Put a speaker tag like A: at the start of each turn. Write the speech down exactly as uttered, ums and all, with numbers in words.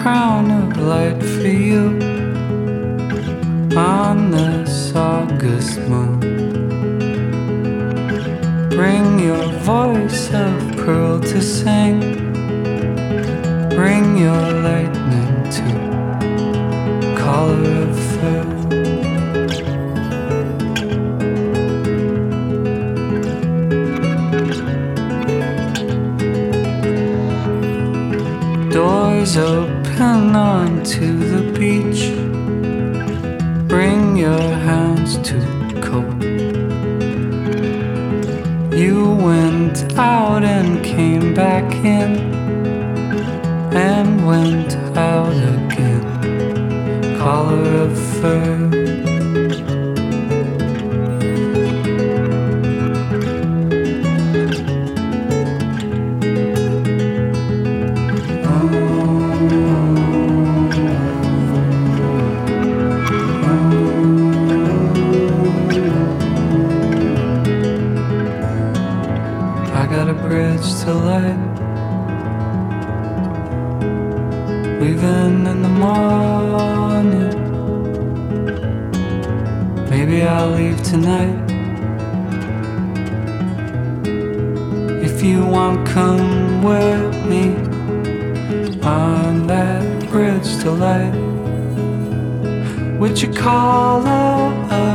A: crown of light for you on this August moon. Bring your voice of pearl to sing. Bring your lightning to color of fur. Doors open onto the beach. Bring your hands to the coat. You went out and came back in, and went out again. Collar of fur. To light, leaving in the morning. Maybe I'll leave tonight. If you want, come with me on that bridge to light. Would you call up?